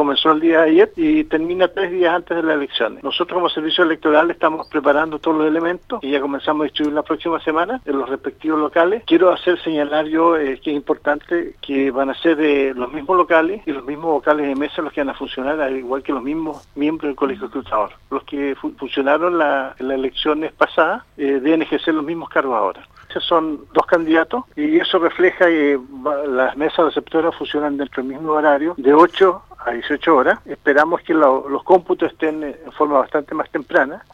comenzó el día de ayer y termina 3 días antes de las elecciones. Nosotros como servicio electoral estamos preparando todos los elementos y ya comenzamos a distribuir la próxima semana en los respectivos locales. Quiero señalar yo que es importante que van a ser los mismos locales y los mismos vocales de mesa los que van a funcionar, al igual que los mismos miembros del colegio escrutador. Los que funcionaron en las elecciones pasadas deben ejercer los mismos cargos ahora. Esos son 2 candidatos y eso refleja que las mesas receptoras funcionan dentro del mismo horario, de 8 a 18 horas. Esperamos que los cómputos estén en forma bastante más temprana